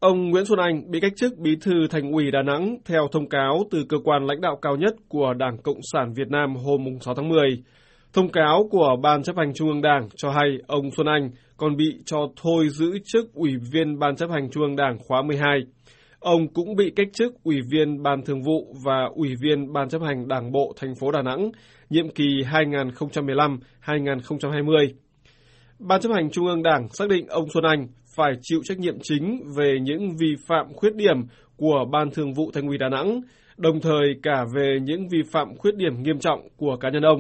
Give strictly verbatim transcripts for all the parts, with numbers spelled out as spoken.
Ông Nguyễn Xuân Anh bị cách chức Bí thư Thành ủy Đà Nẵng theo thông cáo từ cơ quan lãnh đạo cao nhất của Đảng Cộng sản Việt Nam hôm sáu tháng mười. Thông cáo của Ban chấp hành Trung ương Đảng cho hay ông Xuân Anh còn bị cho thôi giữ chức Ủy viên Ban chấp hành Trung ương Đảng khóa mười hai. Ông cũng bị cách chức Ủy viên Ban Thường vụ và Ủy viên Ban chấp hành Đảng bộ thành phố Đà Nẵng, nhiệm kỳ hai nghìn không trăm mười lăm đến hai nghìn không trăm hai mươi. Ban chấp hành Trung ương Đảng xác định ông Xuân Anh phải chịu trách nhiệm chính về những vi phạm khuyết điểm của Ban Thường vụ Thành ủy Đà Nẵng, đồng thời cả về những vi phạm khuyết điểm nghiêm trọng của cá nhân ông.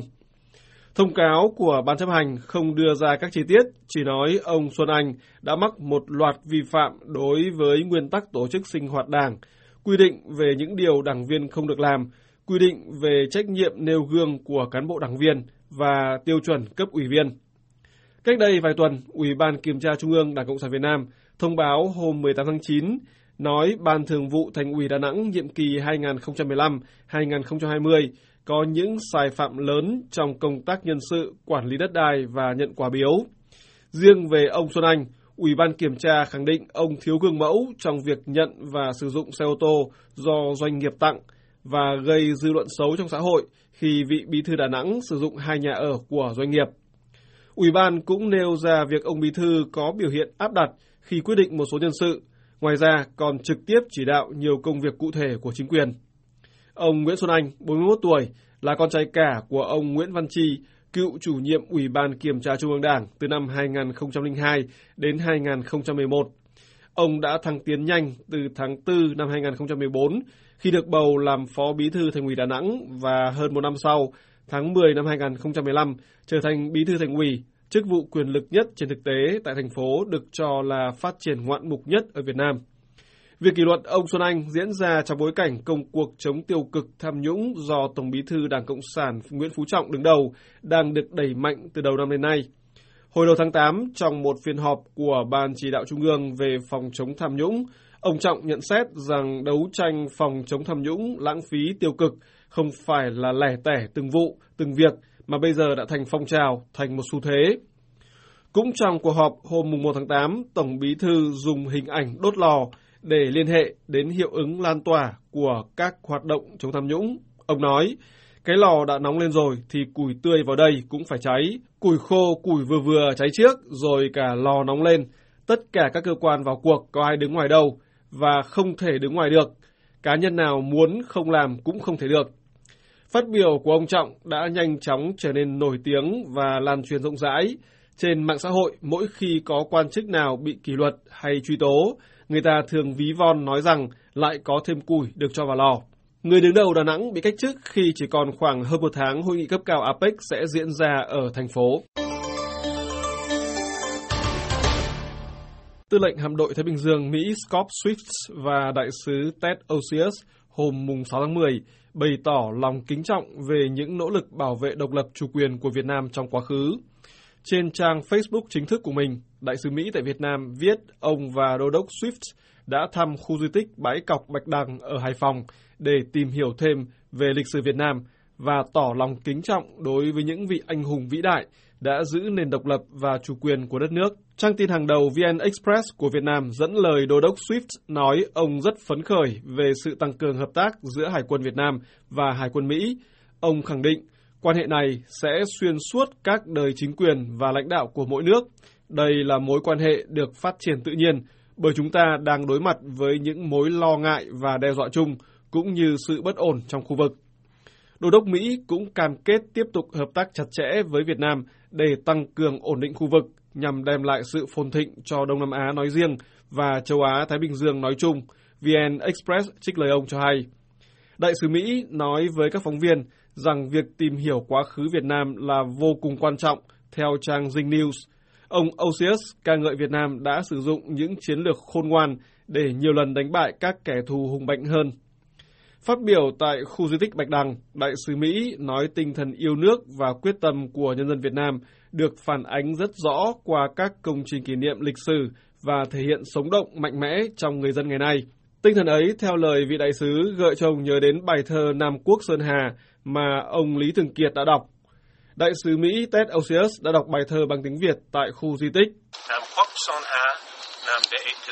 Thông cáo của Ban chấp hành không đưa ra các chi tiết, chỉ nói ông Xuân Anh đã mắc một loạt vi phạm đối với nguyên tắc tổ chức sinh hoạt Đảng, quy định về những điều đảng viên không được làm, quy định về trách nhiệm nêu gương của cán bộ đảng viên và tiêu chuẩn cấp ủy viên. Cách đây vài tuần, Ủy ban Kiểm tra Trung ương Đảng Cộng sản Việt Nam thông báo hôm mười tám tháng chín nói Ban Thường vụ Thành ủy Đà Nẵng nhiệm kỳ hai nghìn không trăm mười lăm đến hai nghìn không trăm hai mươi có những sai phạm lớn trong công tác nhân sự, quản lý đất đai và nhận quà biếu. Riêng về ông Xuân Anh, Ủy ban Kiểm tra khẳng định ông thiếu gương mẫu trong việc nhận và sử dụng xe ô tô do doanh nghiệp tặng và gây dư luận xấu trong xã hội khi vị Bí thư Đà Nẵng sử dụng hai nhà ở của doanh nghiệp. Ủy ban cũng nêu ra việc ông Bí thư có biểu hiện áp đặt khi quyết định một số nhân sự, ngoài ra còn trực tiếp chỉ đạo nhiều công việc cụ thể của chính quyền. Ông Nguyễn Xuân Anh, bốn mươi mốt tuổi, là con trai cả của ông Nguyễn Văn Chi, cựu chủ nhiệm Ủy ban Kiểm tra Trung ương Đảng từ năm hai nghìn không trăm lẻ hai đến hai nghìn không trăm mười một. Ông đã thăng tiến nhanh từ tháng tư năm hai nghìn không trăm mười bốn khi được bầu làm Phó Bí thư Thành ủy Đà Nẵng và hơn một năm sau, tháng mười năm hai nghìn không trăm mười lăm, trở thành Bí thư Thành ủy, chức vụ quyền lực nhất trên thực tế tại thành phố được cho là phát triển ngoạn mục nhất ở Việt Nam. Việc kỷ luật ông Xuân Anh diễn ra trong bối cảnh công cuộc chống tiêu cực tham nhũng do Tổng Bí thư Đảng Cộng sản Nguyễn Phú Trọng đứng đầu đang được đẩy mạnh từ đầu năm đến nay. Hồi đầu tháng tám, trong một phiên họp của Ban Chỉ đạo Trung ương về phòng chống tham nhũng, ông Trọng nhận xét rằng đấu tranh phòng chống tham nhũng, lãng phí tiêu cực không phải là lẻ tẻ từng vụ, từng việc, mà bây giờ đã thành phong trào, thành một xu thế. Cũng trong cuộc họp hôm mùng một tháng tám, Tổng Bí thư dùng hình ảnh đốt lò để liên hệ đến hiệu ứng lan tỏa của các hoạt động chống tham nhũng. Ông nói, cái lò đã nóng lên rồi thì củi tươi vào đây cũng phải cháy. Củi khô, củi vừa vừa cháy trước, rồi cả lò nóng lên. Tất cả các cơ quan vào cuộc có ai đứng ngoài đâu, và không thể đứng ngoài được. Cá nhân nào muốn không làm cũng không thể được. Phát biểu của ông Trọng đã nhanh chóng trở nên nổi tiếng và lan truyền rộng rãi. Trên mạng xã hội, mỗi khi có quan chức nào bị kỷ luật hay truy tố, người ta thường ví von nói rằng lại có thêm củi được cho vào lò. Người đứng đầu Đà Nẵng bị cách chức khi chỉ còn khoảng hơn một tháng hội nghị cấp cao a pếch sẽ diễn ra ở thành phố. Tư lệnh hạm đội Thái Bình Dương Mỹ Scott Swift và đại sứ Ted Osius hôm sáu tháng mười bày tỏ lòng kính trọng về những nỗ lực bảo vệ độc lập chủ quyền của Việt Nam trong quá khứ. Trên trang Facebook chính thức của mình, đại sứ Mỹ tại Việt Nam viết ông và đô đốc Swift đã thăm khu di tích Bãi Cọc Bạch Đằng ở Hải Phòng để tìm hiểu thêm về lịch sử Việt Nam và tỏ lòng kính trọng đối với những vị anh hùng vĩ đại đã giữ nền độc lập và chủ quyền của đất nước. Trang tin hàng đầu vê en Express của Việt Nam dẫn lời đô đốc Swift nói ông rất phấn khởi về sự tăng cường hợp tác giữa Hải quân Việt Nam và Hải quân Mỹ. Ông khẳng định quan hệ này sẽ xuyên suốt các đời chính quyền và lãnh đạo của mỗi nước. Đây là mối quan hệ được phát triển tự nhiên bởi chúng ta đang đối mặt với những mối lo ngại và đe dọa chung cũng như sự bất ổn trong khu vực. Đô đốc Mỹ cũng cam kết tiếp tục hợp tác chặt chẽ với Việt Nam để tăng cường ổn định khu vực nhằm đem lại sự phồn thịnh cho Đông Nam Á nói riêng và châu Á-Thái Bình Dương nói chung, vê en Express trích lời ông cho hay. Đại sứ Mỹ nói với các phóng viên rằng việc tìm hiểu quá khứ Việt Nam là vô cùng quan trọng, theo trang Zing News. Ông Osius ca ngợi Việt Nam đã sử dụng những chiến lược khôn ngoan để nhiều lần đánh bại các kẻ thù hùng mạnh hơn. Phát biểu tại khu di tích Bạch Đằng, đại sứ Mỹ nói tinh thần yêu nước và quyết tâm của nhân dân Việt Nam được phản ánh rất rõ qua các công trình kỷ niệm lịch sử và thể hiện sống động mạnh mẽ trong người dân ngày nay. Tinh thần ấy, theo lời vị đại sứ, gợi cho ông nhớ đến bài thơ Nam Quốc Sơn Hà mà ông Lý Thường Kiệt đã đọc. Đại sứ Mỹ Ted Osius đã đọc bài thơ bằng tiếng Việt tại khu di tích. Nam Quốc Sơn Hà, Nam Đệ Tử,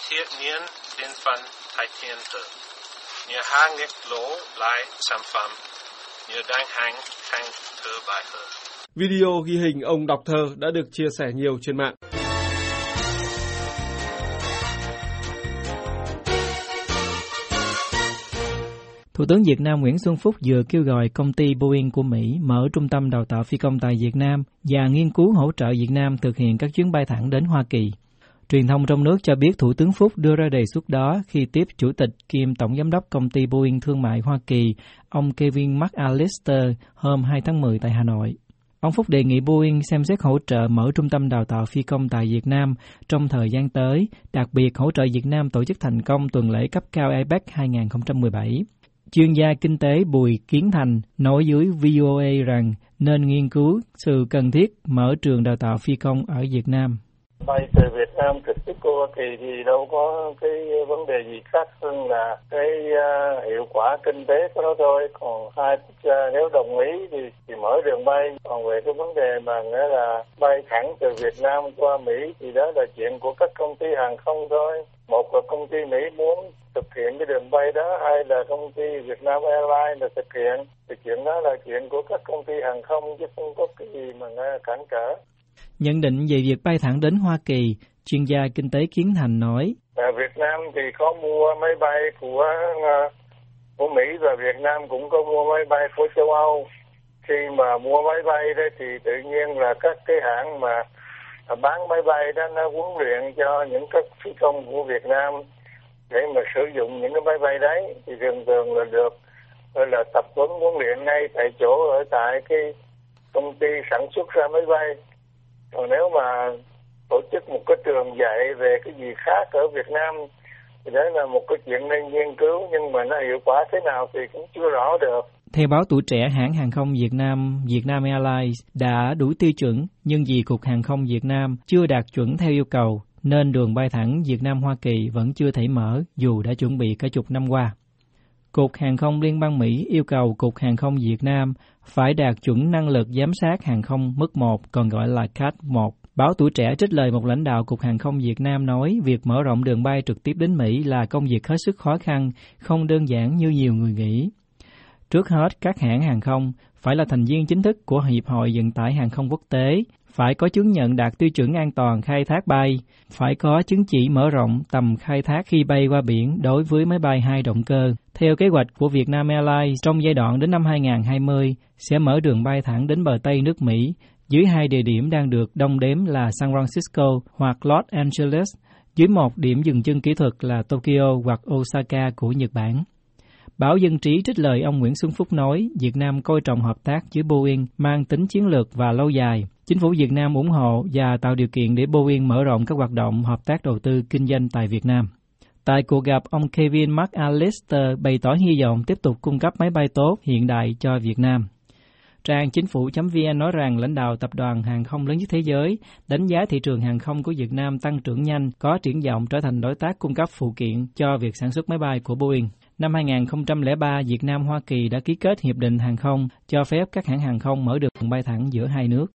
thiệt nhiên đến phần thái thiên tử. Nhờ hai nghịch lỗ lại sản phẩm, nhờ đang hành hành thơ bài hơn. Video ghi hình ông đọc thơ đã được chia sẻ nhiều trên mạng. Thủ tướng Việt Nam Nguyễn Xuân Phúc vừa kêu gọi công ty Boeing của Mỹ mở trung tâm đào tạo phi công tại Việt Nam và nghiên cứu hỗ trợ Việt Nam thực hiện các chuyến bay thẳng đến Hoa Kỳ. Truyền thông trong nước cho biết Thủ tướng Phúc đưa ra đề xuất đó khi tiếp Chủ tịch kiêm Tổng Giám đốc Công ty Boeing Thương mại Hoa Kỳ, ông Kevin McAllister, hôm hai tháng mười tại Hà Nội. Ông Phúc đề nghị Boeing xem xét hỗ trợ mở trung tâm đào tạo phi công tại Việt Nam trong thời gian tới, đặc biệt hỗ trợ Việt Nam tổ chức thành công tuần lễ cấp cao a pếch hai không một bảy. Chuyên gia kinh tế Bùi Kiến Thành nói với vê o a rằng nên nghiên cứu sự cần thiết mở trường đào tạo phi công ở Việt Nam. Bay từ Việt Nam trực tiếp qua Hoa Kỳ thì đâu có cái vấn đề gì khác hơn là cái uh, hiệu quả kinh tế của nó thôi. Còn hai quốc gia nếu đồng ý thì, thì mở đường bay. Còn về cái vấn đề mà nghĩa là bay thẳng từ Việt Nam qua Mỹ thì đó là chuyện của các công ty hàng không thôi. Một là công ty Mỹ muốn thực hiện cái đường bay đó, hay là công ty Vietnam Airlines là thực hiện. Thì chuyện đó là chuyện của các công ty hàng không chứ không có cái gì mà cản trở. Nhận định về việc bay thẳng đến Hoa Kỳ, chuyên gia kinh tế Kiến Thành nói: à, Việt Nam thì có mua máy bay của của Mỹ và Việt Nam cũng có mua máy bay của châu Âu. Khi mà mua máy bay đó thì tự nhiên là các cái hãng mà bán máy bay đó nó huấn luyện cho những các phi công của Việt Nam để mà sử dụng những cái máy bay đấy thì thường thường là được gọi là tập huấn huấn luyện ngay tại chỗ ở tại cái công ty sản xuất ra máy bay. Còn nếu mà tổ chức một cái trường dạy về cái gì khác ở Việt Nam thì đấy là một cái chuyện nên nghiên cứu, nhưng mà nó hiệu quả thế nào thì cũng chưa rõ được. Theo báo Tuổi Trẻ, hãng hàng không Việt Nam Vietnam Airlines đã đủ tiêu chuẩn, nhưng vì Cục Hàng không Việt Nam chưa đạt chuẩn theo yêu cầu, nên đường bay thẳng Việt Nam-Hoa Kỳ vẫn chưa thể mở dù đã chuẩn bị cả chục năm qua. Cục Hàng không Liên bang Mỹ yêu cầu Cục Hàng không Việt Nam phải đạt chuẩn năng lực giám sát hàng không mức một, còn gọi là C A T một. Báo Tuổi Trẻ trích lời một lãnh đạo Cục Hàng không Việt Nam nói việc mở rộng đường bay trực tiếp đến Mỹ là công việc hết sức khó khăn, không đơn giản như nhiều người nghĩ. Trước hết, các hãng hàng không phải là thành viên chính thức của Hiệp hội Vận tải Hàng không Quốc tế, phải có chứng nhận đạt tiêu chuẩn an toàn khai thác bay, phải có chứng chỉ mở rộng tầm khai thác khi bay qua biển đối với máy bay hai động cơ. Theo kế hoạch của Vietnam Airlines, trong giai đoạn đến năm hai không hai không sẽ mở đường bay thẳng đến bờ Tây nước Mỹ, dưới hai địa điểm đang được đong đếm là San Francisco hoặc Los Angeles, dưới một điểm dừng chân kỹ thuật là Tokyo hoặc Osaka của Nhật Bản. Báo Dân trí trích lời ông Nguyễn Xuân Phúc nói Việt Nam coi trọng hợp tác với Boeing mang tính chiến lược và lâu dài. Chính phủ Việt Nam ủng hộ và tạo điều kiện để Boeing mở rộng các hoạt động hợp tác đầu tư kinh doanh tại Việt Nam. Tại cuộc gặp, ông Kevin McAllister bày tỏ hy vọng tiếp tục cung cấp máy bay tốt hiện đại cho Việt Nam. Trang chính phủ chấm vn nói rằng lãnh đạo tập đoàn hàng không lớn nhất thế giới đánh giá thị trường hàng không của Việt Nam tăng trưởng nhanh, có triển vọng trở thành đối tác cung cấp phụ kiện cho việc sản xuất máy bay của Boeing. Năm hai không không ba, Việt Nam Hoa Kỳ đã ký kết hiệp định hàng không cho phép các hãng hàng không mở đường bay thẳng giữa hai nước.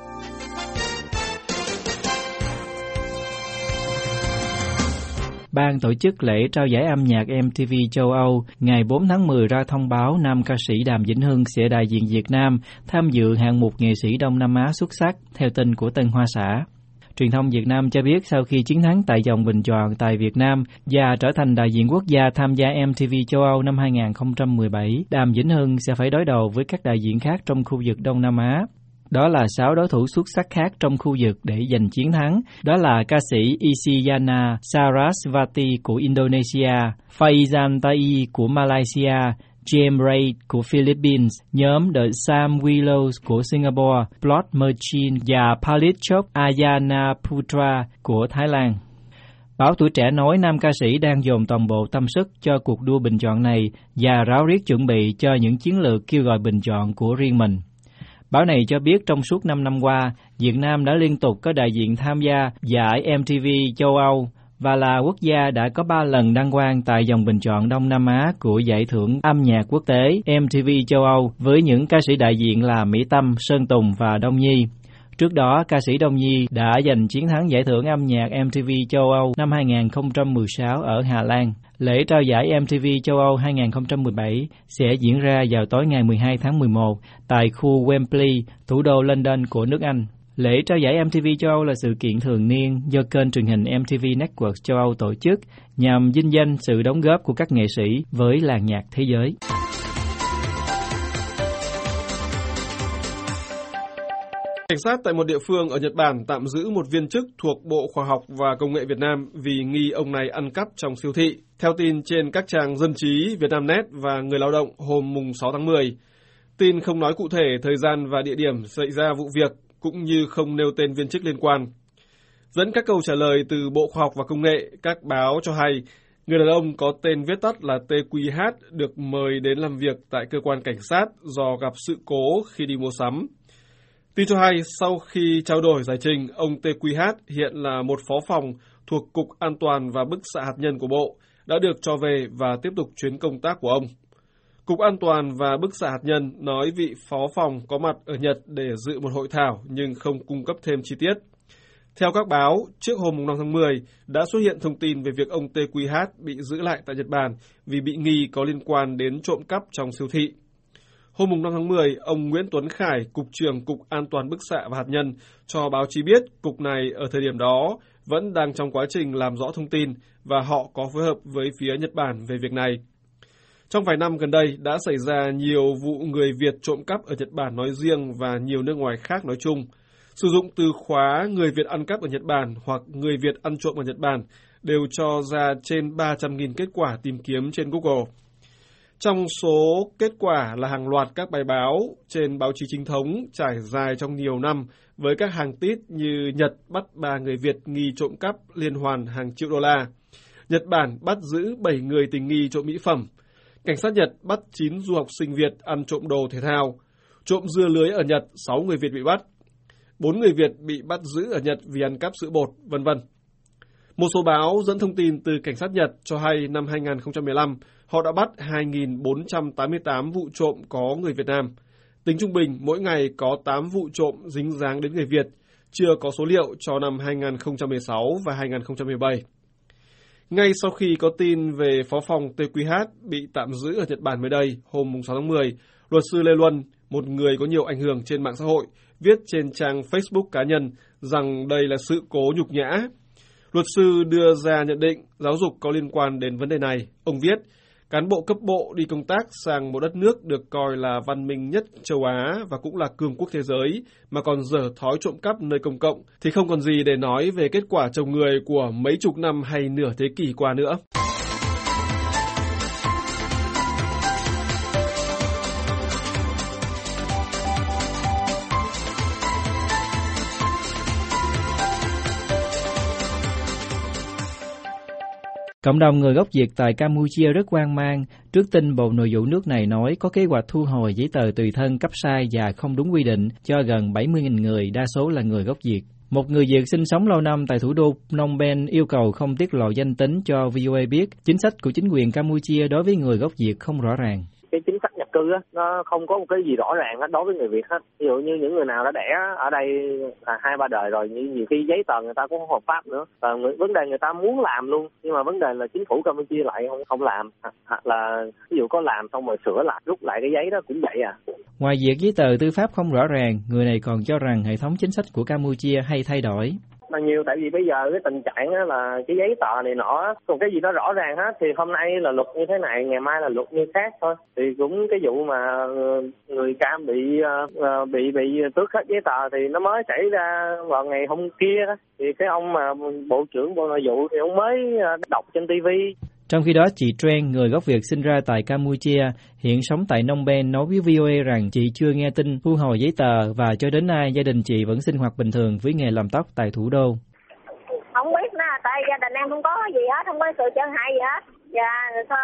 Ban tổ chức lễ trao giải âm nhạc em tê vê châu Âu ngày bốn tháng mười ra thông báo nam ca sĩ Đàm Vĩnh Hưng sẽ đại diện Việt Nam tham dự hạng mục nghệ sĩ Đông Nam Á xuất sắc theo tin của Tân Hoa Xã. Truyền thông Việt Nam cho biết sau khi chiến thắng tại vòng bình chọn tại Việt Nam và trở thành đại diện quốc gia tham gia em tê vê châu Âu năm hai không một bảy, Đàm Vĩnh Hưng sẽ phải đối đầu với các đại diện khác trong khu vực Đông Nam Á. Đó là sáu đối thủ xuất sắc khác trong khu vực để giành chiến thắng. Đó là ca sĩ Isyana Sarasvati của Indonesia, Faizan Tai của Malaysia, James Ray của Philippines, nhóm The Sam Willows của Singapore, Blood Merchant và Palitchok Ayanaputra của Thái Lan. Báo Tuổi Trẻ nói nam ca sĩ đang dồn toàn bộ tâm sức cho cuộc đua bình chọn này và ráo riết chuẩn bị cho những chiến lược kêu gọi bình chọn của riêng mình. Báo này cho biết trong suốt năm năm qua, Việt Nam đã liên tục có đại diện tham gia giải em tê vê châu Âu và là quốc gia đã có ba lần đăng quang tại vòng bình chọn Đông Nam Á của giải thưởng âm nhạc quốc tế em tê vê châu Âu với những ca sĩ đại diện là Mỹ Tâm, Sơn Tùng và Đông Nhi. Trước đó, ca sĩ Đông Nhi đã giành chiến thắng giải thưởng âm nhạc em tê vê châu Âu năm hai không một sáu ở Hà Lan. Lễ trao giải em tê vê châu Âu hai không một bảy sẽ diễn ra vào tối ngày mười hai tháng mười một tại khu Wembley, thủ đô London của nước Anh. Lễ trao giải em tê vê châu Âu là sự kiện thường niên do kênh truyền hình em tê vê Network châu Âu tổ chức nhằm vinh danh sự đóng góp của các nghệ sĩ với làng nhạc thế giới. Cảnh sát tại một địa phương ở Nhật Bản tạm giữ một viên chức thuộc Bộ Khoa học và Công nghệ Việt Nam vì nghi ông này ăn cắp trong siêu thị. Theo tin trên các trang Dân trí, Vietnamnet và Người Lao động hôm mùng sáu tháng mười, tin không nói cụ thể thời gian và địa điểm xảy ra vụ việc, cũng như không nêu tên viên chức liên quan. Dẫn các câu trả lời từ Bộ Khoa học và Công nghệ, các báo cho hay người đàn ông có tên viết tắt là tê quy hát được mời đến làm việc tại cơ quan cảnh sát do gặp sự cố khi đi mua sắm. Tin cho hay, sau khi trao đổi giải trình, ông tê quy hát hiện là một phó phòng thuộc Cục An toàn và Bức xạ hạt nhân của Bộ, đã được cho về và tiếp tục chuyến công tác của ông. Cục An toàn và Bức xạ hạt nhân nói vị phó phòng có mặt ở Nhật để dự một hội thảo nhưng không cung cấp thêm chi tiết. Theo các báo, trước hôm năm tháng mười đã xuất hiện thông tin về việc ông tê quy hát bị giữ lại tại Nhật Bản vì bị nghi có liên quan đến trộm cắp trong siêu thị. Hôm năm tháng mười, ông Nguyễn Tuấn Khải, Cục trưởng Cục An toàn Bức xạ và Hạt nhân, cho báo chí biết cục này ở thời điểm đó vẫn đang trong quá trình làm rõ thông tin và họ có phối hợp với phía Nhật Bản về việc này. Trong vài năm gần đây đã xảy ra nhiều vụ người Việt trộm cắp ở Nhật Bản nói riêng và nhiều nước ngoài khác nói chung. Sử dụng từ khóa người Việt ăn cắp ở Nhật Bản hoặc người Việt ăn trộm ở Nhật Bản đều cho ra trên ba trăm nghìn kết quả tìm kiếm trên Google. Trong số kết quả là hàng loạt các bài báo trên báo chí chính thống trải dài trong nhiều năm với các hàng tít như Nhật bắt ba người Việt nghi trộm cắp liên hoàn hàng triệu đô la, Nhật Bản bắt giữ bảy người tình nghi trộm mỹ phẩm, cảnh sát Nhật bắt chín du học sinh Việt ăn trộm đồ thể thao, trộm dưa lưới ở Nhật sáu người Việt bị bắt, bốn người Việt bị bắt giữ ở Nhật vì ăn cắp sữa bột, vân vân. Một số báo dẫn thông tin từ cảnh sát Nhật cho hay năm hai không một lăm, họ đã bắt hai nghìn bốn trăm tám mươi tám vụ trộm có người Việt Nam. Tính trung bình, mỗi ngày có tám vụ trộm dính dáng đến người Việt, chưa có số liệu cho năm hai không một sáu và hai không một bảy. Ngay sau khi có tin về phó phòng tê quy hát bị tạm giữ ở Nhật Bản mới đây, hôm sáu tháng mười, luật sư Lê Luân, một người có nhiều ảnh hưởng trên mạng xã hội, viết trên trang Facebook cá nhân rằng đây là sự cố nhục nhã. Luật sư đưa ra nhận định giáo dục có liên quan đến vấn đề này. Ông viết, cán bộ cấp bộ đi công tác sang một đất nước được coi là văn minh nhất châu Á và cũng là cường quốc thế giới mà còn dở thói trộm cắp nơi công cộng thì không còn gì để nói về kết quả trồng người của mấy chục năm hay nửa thế kỷ qua nữa. Cộng đồng người gốc Việt tại Campuchia rất hoang mang trước tin Bộ Nội vụ nước này nói có kế hoạch thu hồi giấy tờ tùy thân cấp sai và không đúng quy định cho gần bảy mươi nghìn người, đa số là người gốc Việt. Một người Việt sinh sống lâu năm tại thủ đô Phnom Penh yêu cầu không tiết lộ danh tính cho vê o a biết chính sách của chính quyền Campuchia đối với người gốc Việt không rõ ràng. Cái chính sách nhập cư á, nó không có một cái gì rõ ràng hết đối với người Việt hết. Ví dụ như những người nào đã đẻ ở đây là hai ba đời rồi, nhiều khi giấy tờ người ta cũng không hợp pháp nữa. Và vấn đề người ta muốn làm luôn, nhưng mà vấn đề là chính phủ Campuchia lại không không làm, hoặc là ví dụ có làm xong rồi sửa lại, rút lại cái giấy đó cũng vậy à. Ngoài việc giấy tờ tư pháp không rõ ràng, người này còn cho rằng hệ thống chính sách của Campuchia hay thay đổi. Là nhiều, tại vì bây giờ cái tình trạng là cái giấy tờ này nọ, còn cái gì đó rõ ràng hết thì hôm nay là luật như thế này, ngày mai là luật như khác thôi. Thì cũng cái vụ mà người Cam bị bị bị tước hết giấy tờ thì nó mới xảy ra vào ngày hôm kia đó. Thì cái ông mà bộ trưởng Bộ Nội vụ thì ông mới đọc trên ti vi. Trong khi đó, chị Tren, người gốc Việt sinh ra tại Campuchia, hiện sống tại Phnom Penh, nói với vê o a rằng chị chưa nghe tin thu hồi giấy tờ và cho đến nay gia đình chị vẫn sinh hoạt bình thường với nghề làm tóc tại thủ đô. Không biết nè, tại gia đình em không có gì hết, không có sự chân hại gì hết. Dạ, sao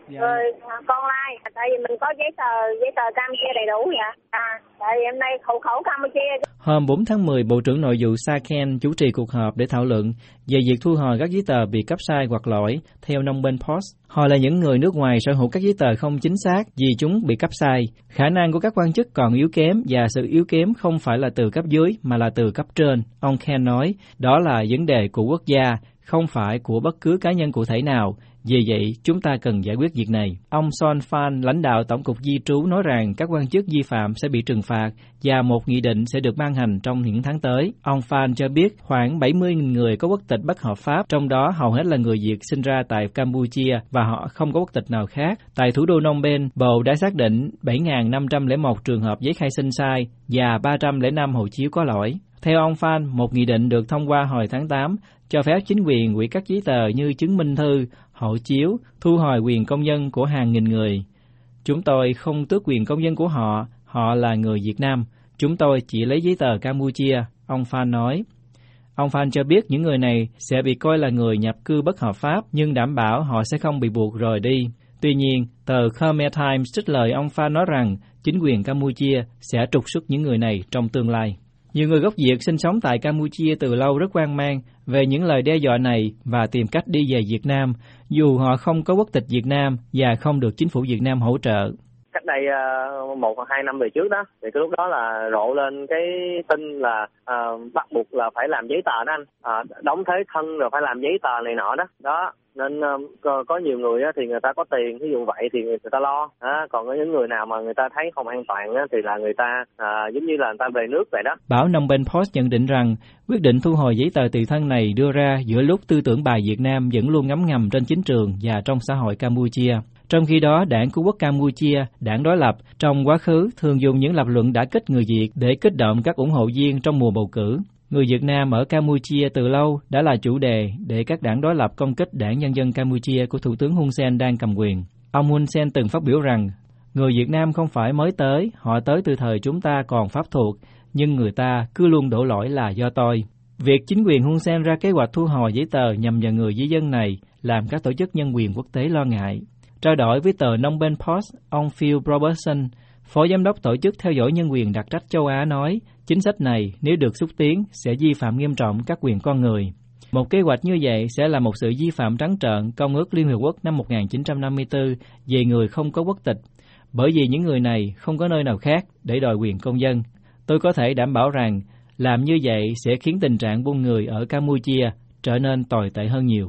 Dạ. Rồi con lai, tại vì mình có giấy tờ giấy tờ Campuchia đầy đủ vậy. À, tại vì hôm nay hộ khẩu Campuchia. Hôm bốn tháng mười, Bộ trưởng Nội vụ Sakhen chủ trì cuộc họp để thảo luận về việc thu hồi các giấy tờ bị cấp sai hoặc lỗi. Theo Phnom Penh Post, họ là những người nước ngoài sở hữu các giấy tờ không chính xác vì chúng bị cấp sai. Khả năng của các quan chức còn yếu kém và sự yếu kém không phải là từ cấp dưới mà là từ cấp trên. Ông Khen nói, đó là vấn đề của quốc gia, không phải của bất cứ cá nhân cụ thể nào. Vì vậy, chúng ta cần giải quyết việc này. Ông Son Phan, lãnh đạo Tổng cục Di trú, nói rằng các quan chức vi phạm sẽ bị trừng phạt và một nghị định sẽ được ban hành trong những tháng tới. Ông Phan cho biết khoảng bảy mươi nghìn người có quốc tịch bất hợp pháp, trong đó hầu hết là người Việt sinh ra tại Campuchia và họ không có quốc tịch nào khác. Tại thủ đô Phnom Penh, Bộ đã xác định bảy nghìn năm trăm lẻ một trường hợp giấy khai sinh sai và ba trăm lẻ năm hộ chiếu có lỗi. Theo ông Phan, một nghị định được thông qua hồi tháng tám cho phép chính quyền hủy các giấy tờ như chứng minh thư, hộ chiếu, thu hồi quyền công dân của hàng nghìn người. Chúng tôi không tước quyền công dân của họ, họ là người Việt Nam. Chúng tôi chỉ lấy giấy tờ Campuchia, ông Phan nói. Ông Phan cho biết những người này sẽ bị coi là người nhập cư bất hợp pháp, nhưng đảm bảo họ sẽ không bị buộc rời đi. Tuy nhiên, tờ Khmer Times trích lời ông Phan nói rằng chính quyền Campuchia sẽ trục xuất những người này trong tương lai. Nhiều người gốc Việt sinh sống tại Campuchia từ lâu rất hoang mang về những lời đe dọa này và tìm cách đi về Việt Nam, dù họ không có quốc tịch Việt Nam và không được chính phủ Việt Nam hỗ trợ. Cách đây uh, một hoặc hai năm về trước đó, thì cái lúc đó là rộ lên cái tin là uh, bắt buộc là phải làm giấy tờ đó anh, uh, đóng thế thân rồi phải làm giấy tờ này nọ đó. Đó, nên uh, có, có nhiều người á, thì người ta có tiền, ví dụ vậy thì người ta lo. À, còn có những người nào mà người ta thấy không an toàn á, thì là người ta uh, giống như là người ta về nước vậy đó. Báo Phnom Penh Post nhận định rằng quyết định thu hồi giấy tờ tùy thân này đưa ra giữa lúc tư tưởng bài Việt Nam vẫn luôn ngấm ngầm trên chính trường và trong xã hội Campuchia. Trong khi đó, Đảng Cứu quốc Campuchia, đảng đối lập, trong quá khứ thường dùng những lập luận đả kích người Việt để kích động các ủng hộ viên trong mùa bầu cử. Người Việt Nam ở Campuchia từ lâu đã là chủ đề để các đảng đối lập công kích Đảng Nhân dân Campuchia của Thủ tướng Hun Sen đang cầm quyền. Ông Hun Sen từng phát biểu rằng, người Việt Nam không phải mới tới, họ tới từ thời chúng ta còn pháp thuộc, nhưng người ta cứ luôn đổ lỗi là do tôi. Việc chính quyền Hun Sen ra kế hoạch thu hồi giấy tờ nhằm vào người di dân này làm các tổ chức nhân quyền quốc tế lo ngại. Trao đổi với tờ Phnom Penh Post, ông Phil Robertson, Phó Giám đốc Tổ chức Theo dõi Nhân quyền đặc trách châu Á nói, chính sách này nếu được xúc tiến sẽ vi phạm nghiêm trọng các quyền con người. Một kế hoạch như vậy sẽ là một sự vi phạm trắng trợn Công ước Liên Hiệp Quốc năm một nghìn chín trăm năm mươi tư về người không có quốc tịch, bởi vì những người này không có nơi nào khác để đòi quyền công dân. Tôi có thể đảm bảo rằng làm như vậy sẽ khiến tình trạng buôn người ở Campuchia trở nên tồi tệ hơn nhiều.